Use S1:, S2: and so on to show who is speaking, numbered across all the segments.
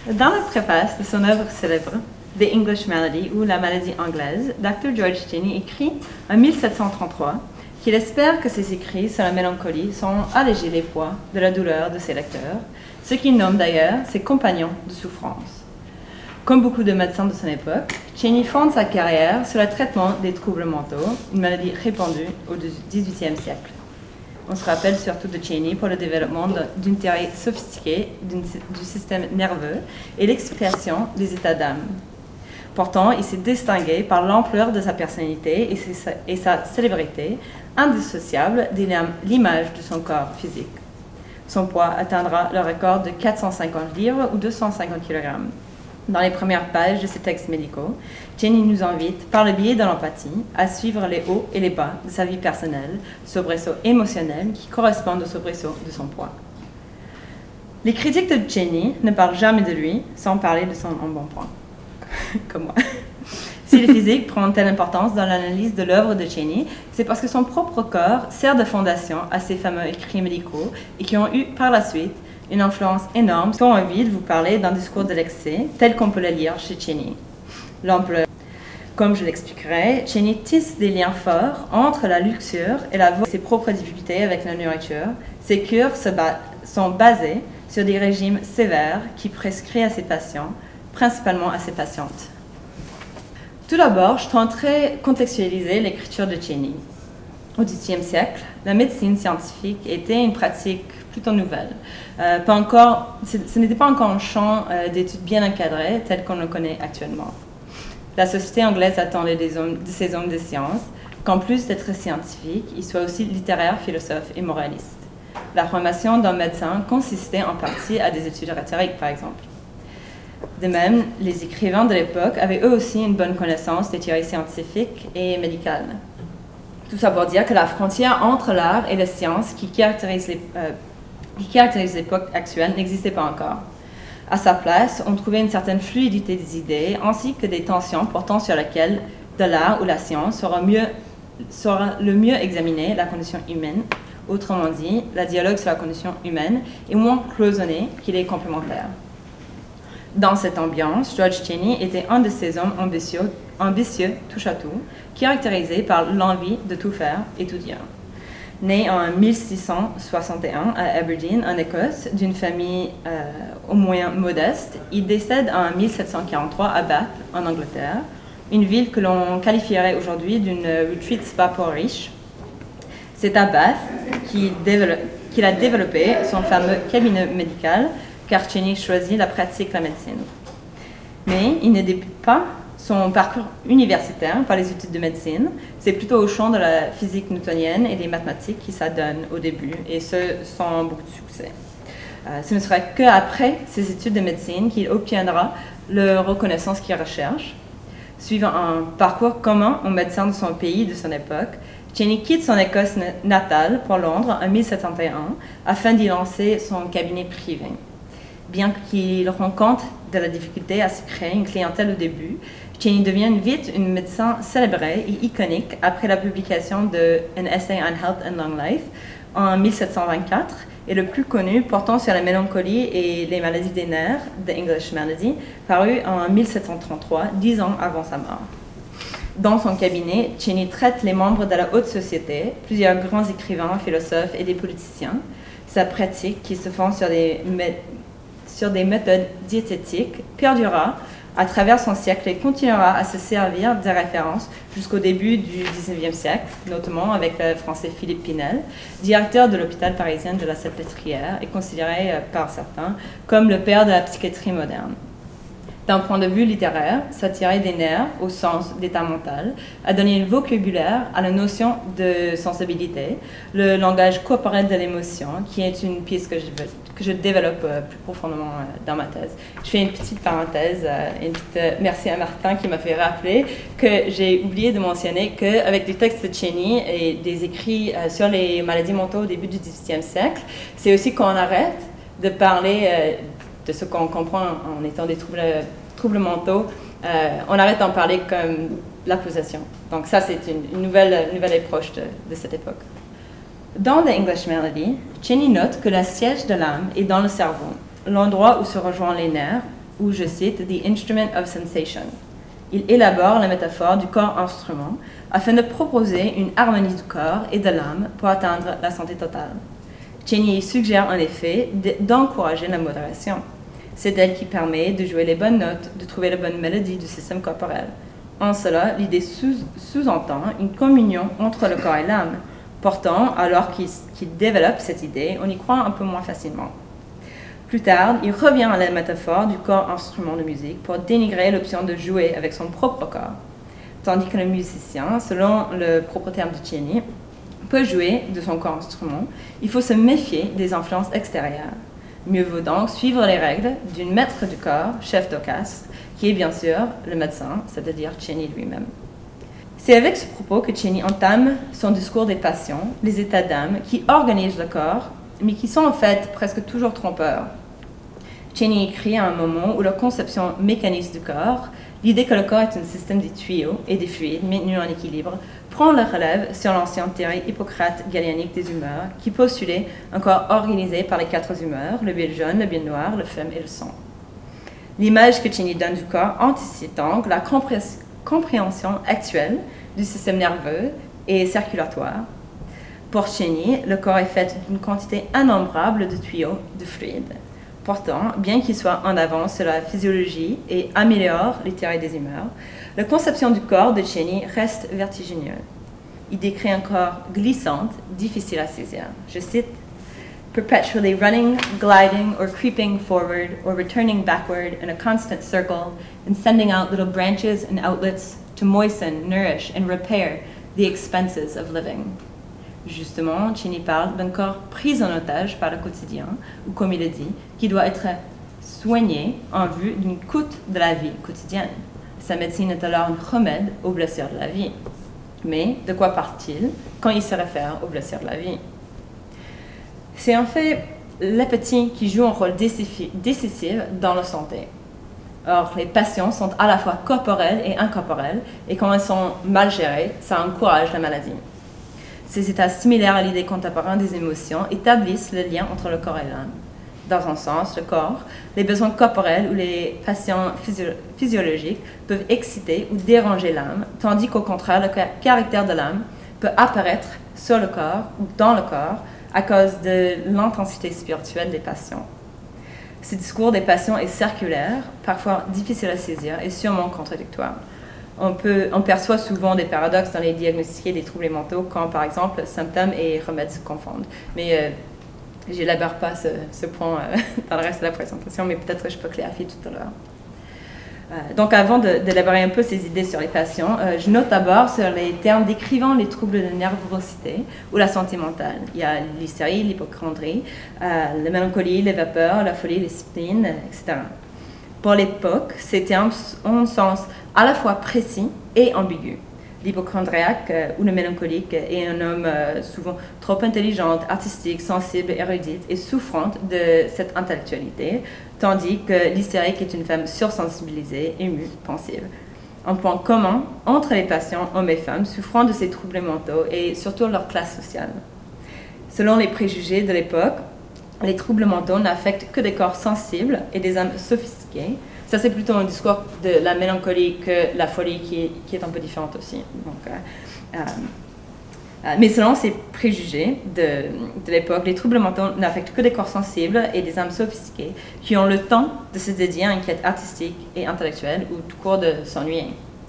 S1: Dans la préface de son œuvre célèbre, The English Malady ou La maladie anglaise, Dr. George Cheyne écrit en 1733 qu'il espère que ses écrits sur la mélancolie sauront alléger les poids de la douleur de ses lecteurs, ce qu'il nomme d'ailleurs ses compagnons de souffrance. Comme beaucoup de médecins de son époque, Cheyne fonde sa carrière sur le traitement des troubles mentaux, une maladie répandue au XVIIIe siècle. On se rappelle surtout de Cheyne pour le développement d'une théorie sophistiquée du système nerveux et l'explication des états d'âme. Pourtant, il s'est distingué par l'ampleur de sa personnalité et sa célébrité, indissociable de l'image de son corps physique. Son poids atteindra le record de 450 livres ou 250 kg. Dans les premières pages de ses textes médicaux, Cheyne nous invite, par le biais de l'empathie, à suivre les hauts et les bas de sa vie personnelle, soubresauts émotionnels qui correspondent aux soubresauts de son poids. Les critiques de Cheyne ne parlent jamais de lui sans parler de son embonpoint, comme moi. Si le physique prend une telle importance dans l'analyse de l'œuvre de Cheyne, c'est parce que son propre corps sert de fondation à ces fameux écrits médicaux et qui ont eu par la suite une influence énorme. J'ai envie de vous parler d'un discours de l'excès, tel qu'on peut le lire chez Cheyne. L'ampleur. Comme je l'expliquerai, Cheyne tisse des liens forts entre la luxure et ses propres difficultés avec la nourriture. Ses cures sont basées sur des régimes sévères qui prescrit à ses patients, principalement à ses patientes. Tout d'abord, je tenterai de contextualiser l'écriture de Cheyne. Au XVIIIe siècle, la médecine scientifique était une pratique plutôt nouvelle. Ce n'était pas encore un champ d'études bien encadré tel qu'on le connaît actuellement. La société anglaise attendait de ces hommes de science qu'en plus d'être scientifiques, ils soient aussi littéraires, philosophes et moralistes. La formation d'un médecin consistait en partie à des études rhétoriques, par exemple. De même, les écrivains de l'époque avaient eux aussi une bonne connaissance des théories scientifiques et médicales. Tout ça pour dire que la frontière entre l'art et la science qui caractérise l'époque actuelle n'existait pas encore. À sa place, on trouvait une certaine fluidité des idées ainsi que des tensions portant sur lesquelles de l'art ou la science saura le mieux examiner la condition humaine. Autrement dit, le dialogue sur la condition humaine est moins cloisonné qu'il est complémentaire. Dans cette ambiance, George Cheyne était un de ces hommes ambitieux touche-à-tout, caractérisé par l'envie de tout faire et tout dire. Né en 1661 à Aberdeen, en Écosse, d'une famille au moins modeste, il décède en 1743 à Bath, en Angleterre, une ville que l'on qualifierait aujourd'hui d'une retreat spa pour riches. C'est à Bath qu'il a développé son fameux cabinet médical, car Cheyne choisit la pratique de la médecine. Mais il ne débute pas son parcours universitaire par les études de médecine. C'est plutôt au champ de la physique newtonienne et des mathématiques qui s'adonne au début, et ce, sans beaucoup de succès. Ce ne sera qu'après ses études de médecine qu'il obtiendra la reconnaissance qu'il recherche. Suivant un parcours commun aux médecins de son pays de son époque, Cheyne quitte son Écosse natale pour Londres en 1701 afin d'y lancer son cabinet privé. Bien qu'il rende compte de la difficulté à se créer une clientèle au début, Cheyne devient vite une médecin célébrée et iconique après la publication de An Essay on Health and Long Life en 1724 et le plus connu portant sur la mélancolie et les maladies des nerfs, The English Malady, paru en 1733, 10 ans avant sa mort. Dans son cabinet, Cheyne traite les membres de la haute société, plusieurs grands écrivains, philosophes et des politiciens. Sa pratique, qui se fonde sur des méthodes diététiques, perdurera à travers son siècle et continuera à se servir de références jusqu'au début du XIXe siècle, notamment avec le français Philippe Pinel, directeur de l'hôpital parisien de la Salpêtrière et considéré par certains comme le père de la psychiatrie moderne. D'un point de vue littéraire, s'attirer des nerfs au sens d'état mental a donné un vocabulaire à la notion de sensibilité, le langage corporel de l'émotion, qui est une piste que je développe plus profondément dans ma thèse. Je fais une petite parenthèse, merci à Martin qui m'a fait rappeler que j'ai oublié de mentionner qu'avec des textes de Cheyne et des écrits sur les maladies mentales au début du XVIIIe siècle, c'est aussi qu'on arrête de parler de ce qu'on comprend en étant des troubles mentaux, on arrête d'en parler comme la possession. Donc ça, c'est une nouvelle approche de cette époque. Dans The English Malady, Cheyne note que le siège de l'âme est dans le cerveau, l'endroit où se rejoignent les nerfs, ou, je cite, The Instrument of Sensation. Il élabore la métaphore du corps-instrument afin de proposer une harmonie du corps et de l'âme pour atteindre la santé totale. Cheney suggère en effet d'encourager la modération. C'est elle qui permet de jouer les bonnes notes, de trouver la bonne mélodie du système corporel. En cela, l'idée sous-entend une communion entre le corps et l'âme. Pourtant, alors qu'il développe cette idée, on y croit un peu moins facilement. Plus tard, il revient à la métaphore du corps-instrument de musique pour dénigrer l'option de jouer avec son propre corps. Tandis que le musicien, selon le propre terme de Cheney, peut jouer de son corps-instrument, il faut se méfier des influences extérieures. Mieux vaut donc suivre les règles d'une maître du corps, chef d'orchestre, qui est bien sûr le médecin, c'est-à-dire Cheney lui-même. C'est avec ce propos que Cheney entame son discours des passions, les états d'âme qui organisent le corps, mais qui sont en fait presque toujours trompeurs. Cheney écrit à un moment où la conception mécaniste du corps, l'idée que le corps est un système de tuyaux et de fluides maintenus en équilibre, prend le relève sur l'ancienne théorie hippocrate-galénique des humeurs, qui postulait un corps organisé par les 4 humeurs, le bien jaune, le bien noir, le femme et le sang. L'image que Cheney donne du corps anticipe donc la compréhension actuelle du système nerveux et circulatoire. Pour Cheney, le corps est fait d'une quantité innombrable de tuyaux de fluides. Pourtant, bien qu'il soit en avance sur la physiologie et améliore les théories des humeurs, la conception du corps de Cheney reste vertigineuse. Il décrit un corps glissant, difficile à saisir. Je cite, perpetually running, gliding, or creeping forward, or returning backward in a constant circle, and sending out little branches and outlets to moisten, nourish, and repair the expenses of living. Justement, Cheney parle d'un corps pris en otage par le quotidien, ou comme il le dit, qui doit être soigné en vue d'une coûte de la vie quotidienne. Sa médecine est alors un remède aux blessures de la vie. Mais de quoi parle-t-il quand il se réfère aux blessures de la vie? C'est en fait l'appétit qui joue un rôle décisif dans la santé. Or, les passions sont à la fois corporelles et incorporelles, et quand elles sont mal gérées, ça encourage la maladie. Ces états similaires à l'idée contemporaine des émotions établissent le lien entre le corps et l'âme. Dans un sens, le corps, les besoins corporels ou les passions physiologiques peuvent exciter ou déranger l'âme, tandis qu'au contraire, le caractère de l'âme peut apparaître sur le corps ou dans le corps à cause de l'intensité spirituelle des passions. Ce discours des passions est circulaire, parfois difficile à saisir et sûrement contradictoire. On perçoit souvent des paradoxes dans les diagnostics des troubles mentaux quand, par exemple, symptômes et remèdes se confondent. Mais je n'élabore pas ce point dans le reste de la présentation, mais peut-être que je peux clarifier tout à l'heure. Donc, avant d'élaborer un peu ces idées sur les patients, je note d'abord sur les termes décrivant les troubles de nervosité ou la santé mentale. Il y a l'hystérie, l'hypochondrie, la mélancolie, les vapeurs, la folie, les spleen, etc. Pour l'époque, ces termes ont un sens à la fois précis et ambigu. L'hypochondriaque ou le mélancolique est un homme souvent trop intelligent, artistique, sensible, érudite et souffrante de cette intellectualité, tandis que l'hystérique est une femme sursensibilisée, émue, pensive. Un point commun entre les patients hommes et femmes souffrant de ces troubles mentaux et surtout leur classe sociale. Selon les préjugés de l'époque, les troubles mentaux n'affectent que des corps sensibles et des âmes sophistiquées. Ça, c'est plutôt un discours de la mélancolie que la folie qui est un peu différente aussi. Donc, mais selon ces préjugés de l'époque, les troubles mentaux n'affectent que des corps sensibles et des âmes sophistiquées qui ont le temps de se dédier à une quête artistique et intellectuelle ou tout court de s'ennuyer.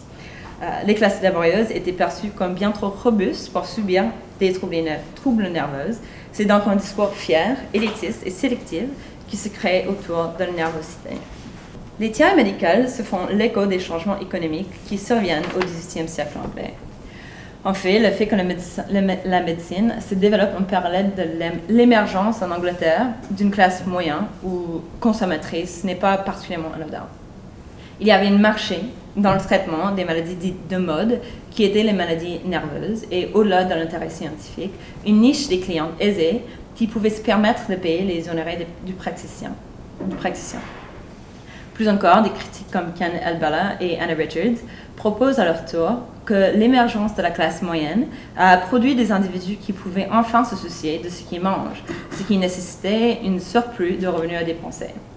S1: Les classes laborieuses étaient perçues comme bien trop robustes pour subir des troubles nerveux. C'est donc un discours fier, élitiste et sélectif qui se crée autour de la nervosité. Les théories médicales se font l'écho des changements économiques qui surviennent au XVIIIe siècle anglais. En fait, le fait que la médecine se développe en parallèle de l'émergence en Angleterre d'une classe moyenne ou consommatrice n'est pas particulièrement anodin. Il y avait un marché dans le traitement des maladies dites de mode, qui étaient les maladies nerveuses, et au-delà de l'intérêt scientifique, une niche des clients aisés qui pouvaient se permettre de payer les honoraires du praticien. Plus encore, des critiques comme Ken Elbala et Anna Richards proposent à leur tour que l'émergence de la classe moyenne a produit des individus qui pouvaient enfin se soucier de ce qu'ils mangent, ce qui nécessitait un surplus de revenus à dépenser.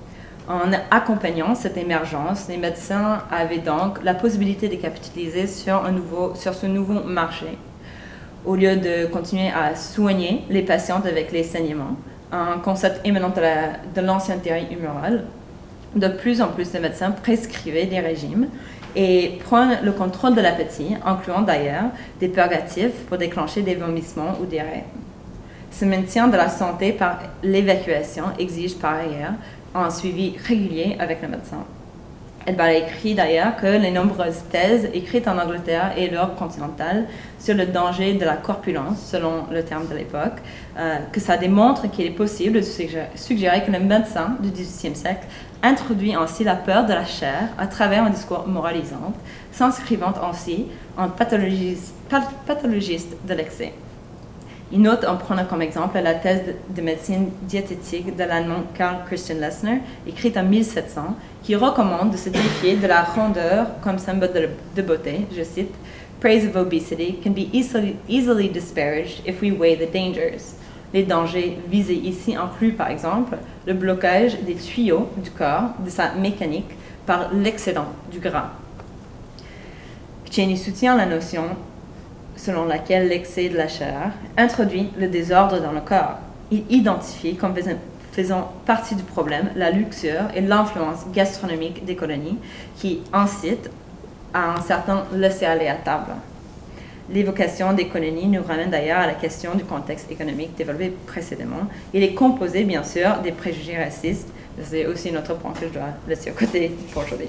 S1: En accompagnant cette émergence, les médecins avaient donc la possibilité de capitaliser sur ce nouveau marché. Au lieu de continuer à soigner les patients avec les saignements, un concept émanant de l'ancienne théorie humorale, de plus en plus de médecins prescrivaient des régimes et prennent le contrôle de l'appétit, incluant d'ailleurs des purgatifs pour déclencher des vomissements ou des raies. Ce maintien de la santé par l'évacuation exige par ailleurs un suivi régulier avec le médecin. Elle a écrit d'ailleurs que les nombreuses thèses écrites en Angleterre et l'Europe continentale sur le danger de la corpulence, selon le terme de l'époque, que ça démontre qu'il est possible de suggérer que le médecin du XVIIIe siècle introduit ainsi la peur de la chair à travers un discours moralisant, s'inscrivant ainsi en pathologiste de l'excès. Il note en prenant comme exemple la thèse de médecine diététique de l'allemand Karl Christian Lessner, écrite en 1700, qui recommande de se défier de la rondeur comme symbole de beauté. Je cite, "Praise of obesity can be easily disparaged if we weigh the dangers." Les dangers visés ici incluent par exemple le blocage des tuyaux du corps, de sa mécanique, par l'excédent du gras. Cheney soutient la notion selon laquelle l'excès de la chair introduit le désordre dans le corps. Il identifie comme faisant partie du problème la luxure et l'influence gastronomique des colonies qui incitent à un certain laisser-aller à table. L'évocation des colonies nous ramène d'ailleurs à la question du contexte économique développé précédemment. Il est composé, bien sûr, des préjugés racistes. C'est aussi notre point que je dois laisser au côté pour aujourd'hui.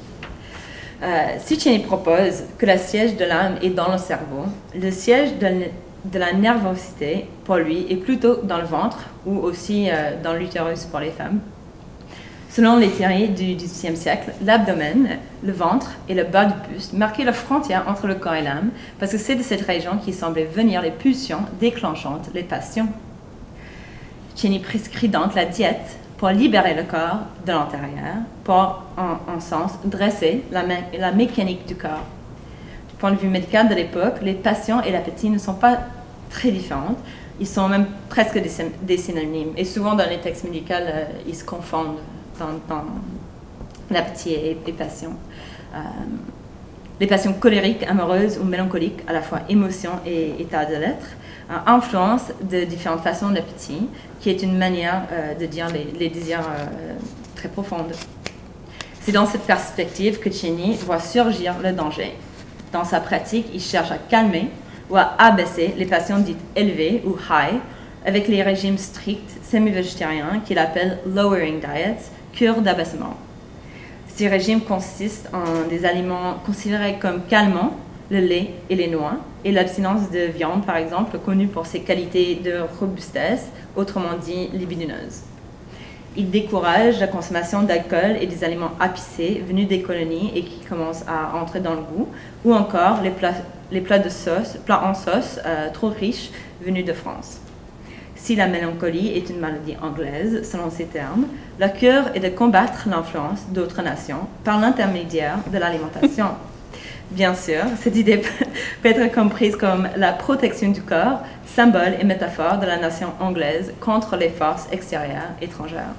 S1: Si Cheney propose que le siège de l'âme est dans le cerveau, le siège de la nervosité, pour lui, est plutôt dans le ventre ou aussi dans l'utérus pour les femmes. Selon les théories du XVIIIe siècle, l'abdomen, le ventre et le bas du buste marquaient la frontière entre le corps et l'âme parce que c'est de cette région qui semblaient venir les pulsions déclenchantes, les passions. Cheney prescrit donc la diète pour libérer le corps de l'intérieur, pour, en sens, dresser la mécanique du corps. Du point de vue médical de l'époque, les passions et l'appétit ne sont pas très différents. Ils sont même presque des synonymes. Et souvent, dans les textes médicaux, ils se confondent dans l'appétit et passion. Les passions colériques, amoureuses ou mélancoliques, à la fois émotion et état de l'être, influencent de différentes façons l'appétit, qui est une manière de dire les désirs très profondes. C'est dans cette perspective que Cheney voit surgir le danger. Dans sa pratique, il cherche à calmer ou à abaisser les passions dites élevées ou high, avec les régimes stricts semi-végétariens qu'il appelle lowering diets, cures d'abaissement. Ces régimes consistent en des aliments considérés comme calmants, le lait et les noix, et l'abstinence de viande, par exemple, connue pour ses qualités de robustesse, autrement dit libidineuse. Il décourage la consommation d'alcool et des aliments épicés venus des colonies et qui commencent à entrer dans le goût, ou encore les plats en sauce trop riches venus de France. Si la mélancolie est une maladie anglaise, selon ces termes, la cure est de combattre l'influence d'autres nations par l'intermédiaire de l'alimentation. Bien sûr, cette idée peut être comprise comme la protection du corps, symbole et métaphore de la nation anglaise contre les forces extérieures étrangères.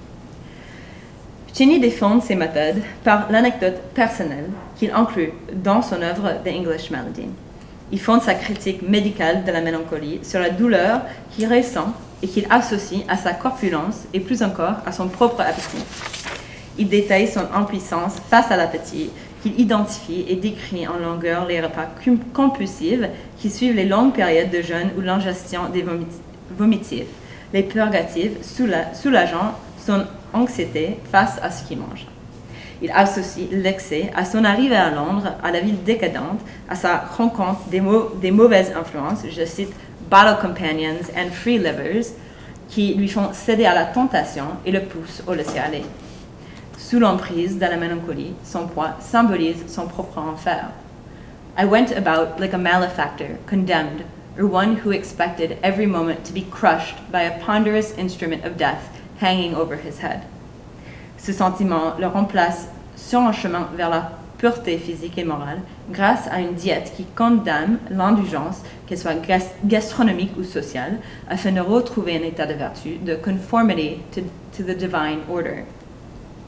S1: Cheney défend ces méthodes par l'anecdote personnelle qu'il inclut dans son œuvre The English Malady. Il fonde sa critique médicale de la mélancolie sur la douleur qu'il ressent et qu'il associe à sa corpulence et plus encore à son propre appétit. Il détaille son impuissance face à l'appétit, qu'il identifie et décrit en longueur les repas compulsifs qui suivent les longues périodes de jeûne ou l'ingestion des vomitifs, les purgatifs soulageant son anxiété face à ce qu'il mange. Il associe l'excès à son arrivée à Londres, à la ville décadente, à sa rencontre des mauvaises influences, je cite « battle companions and free livers » qui lui font céder à la tentation et le poussent au laisser-aller. Sous l'emprise de la mélancolie, son poids symbolise son propre enfer. I went about like a malefactor, condemned, or one who expected every moment to be crushed by a ponderous instrument of death hanging over his head. Ce sentiment le remplace sur un chemin vers la pureté physique et morale grâce à une diète qui condamne l'indulgence, qu'elle soit gastronomique ou sociale, afin de retrouver un état de vertu, de conformity to the divine order.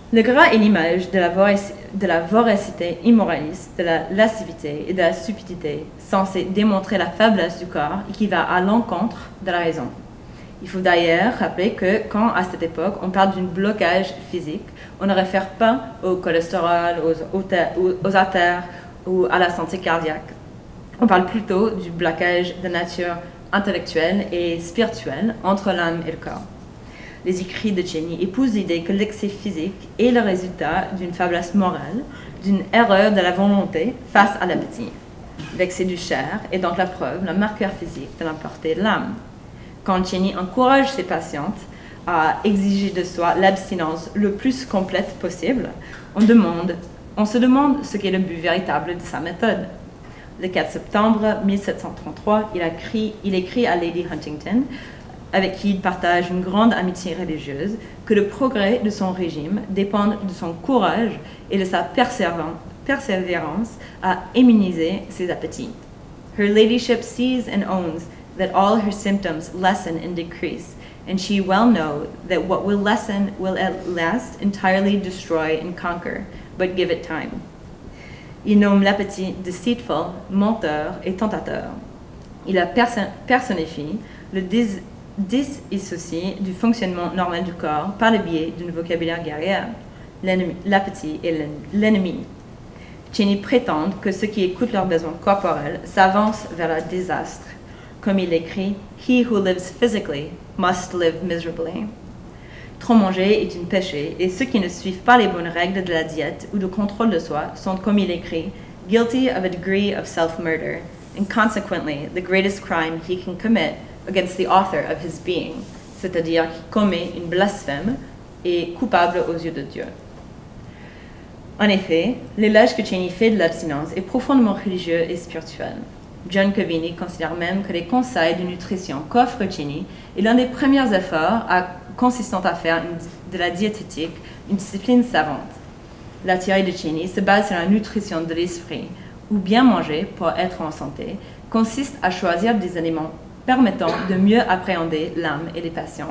S1: Le gras est l'image de la voracité immoraliste, de la lascivité et de la stupidité, censée démontrer la faiblesse du corps et qui va à l'encontre de la raison. Il faut d'ailleurs rappeler que quand, à cette époque, on parle d'un blocage physique, on ne réfère pas au cholestérol, aux artères ou à la santé cardiaque. On parle plutôt du blocage de nature intellectuelle et spirituelle entre l'âme et le corps. Les écrits de Cheney épousent l'idée que l'excès physique est le résultat d'une faiblesse morale, d'une erreur de la volonté face à l'appétit. L'excès du chair est donc la preuve, le marqueur physique de l'impureté de l'âme. Quand Cheney encourage ses patientes à exiger de soi l'abstinence le plus complète possible, on se demande ce qu'est le but véritable de sa méthode. Le 4 septembre 1733, il écrit à Lady Huntington, avec qui il partage une grande amitié religieuse, que le progrès de son régime dépend de son courage et de sa persévérance à immuniser ses appétits. Her ladyship sees and owns that all her symptoms lessen and decrease, and she well knows that what will lessen will at last entirely destroy and conquer, but give it time. Il nomme l'appétit deceitful, menteur et tentateur. Il a personnifie le dissocié du fonctionnement normal du corps par le biais d'un vocabulaire guerrier. L'appétit est l'ennemi. Cheney prétend que ceux qui écoutent leurs besoins corporels s'avancent vers le désastre. Comme il écrit, « He who lives physically must live miserably ». Trop manger est un péché, et ceux qui ne suivent pas les bonnes règles de la diète ou du contrôle de soi sont, comme il écrit, « guilty of a degree of self-murder, and consequently the greatest crime he can commit against the author of his being, c'est-à-dire qui commet une blasphème et coupable aux yeux de Dieu. » En effet, l'éloge que Cheney fait de l'abstinence est profondément religieux et spirituel. John Covini considère même que les conseils de nutrition qu'offre Cheney est l'un des premiers efforts consistant à faire de la diététique une discipline savante. La théorie de Cheney se base sur la nutrition de l'esprit, où bien manger pour être en santé consiste à choisir des aliments permettant de mieux appréhender l'âme et les passions.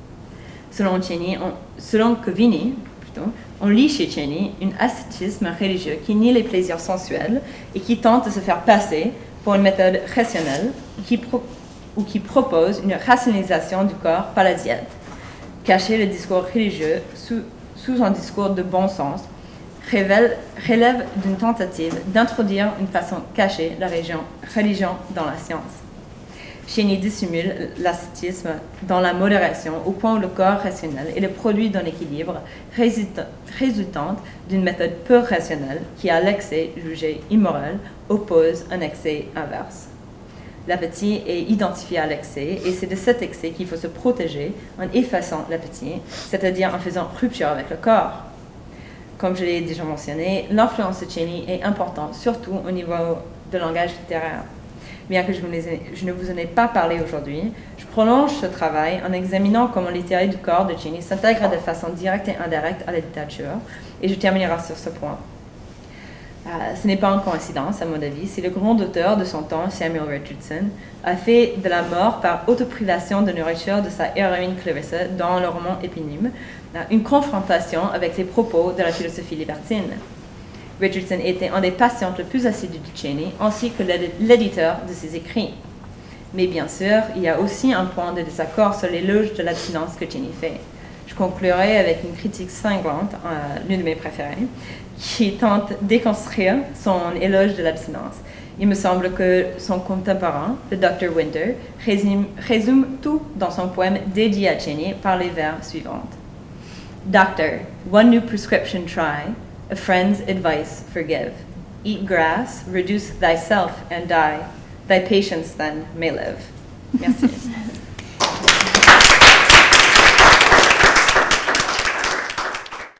S1: Selon Covini, on lit chez Cheney un ascétisme religieux qui nie les plaisirs sensuels et qui tente de se faire passer pour une méthode rationnelle ou qui propose une rationalisation du corps par la diète. Cacher le discours religieux sous un discours de bon sens relève d'une tentative d'introduire une façon cachée la religion dans la science. Cheney dissimule l'ascétisme dans la modération au point où le corps rationnel est le produit d'un équilibre résultant d'une méthode peu rationnelle qui, à l'excès jugé immoral, oppose un excès inverse. L'appétit est identifié à l'excès et c'est de cet excès qu'il faut se protéger en effaçant l'appétit, c'est-à-dire en faisant rupture avec le corps. Comme je l'ai déjà mentionné, l'influence de Cheney est importante, surtout au niveau de langage littéraire. Bien que je ne vous en ai pas parlé aujourd'hui, je prolonge ce travail en examinant comment les théories du corps de Cheney s'intègrent de façon directe et indirecte à la littérature, et je terminerai sur ce point. Ce n'est pas une coïncidence, à mon avis, si le grand auteur de son temps, Samuel Richardson, a fait de la mort par autoprivation de nourriture de sa héroïne Clarissa dans le roman éponyme une confrontation avec les propos de la philosophie libertine. Richardson était un des patients les plus assidus de Cheney, ainsi que l'éditeur de ses écrits. Mais bien sûr, il y a aussi un point de désaccord sur l'éloge de l'abstinence que Cheney fait. Je conclurai avec une critique cinglante, l'une de mes préférées, qui tente de déconstruire son éloge de l'abstinence. Il me semble que son contemporain, le Dr. Winter, résume tout dans son poème dédié à Cheney par les vers suivants. Doctor, one new prescription try, a friend's advice forgive. Eat grass, reduce thyself and die. Thy patience then may live. Merci.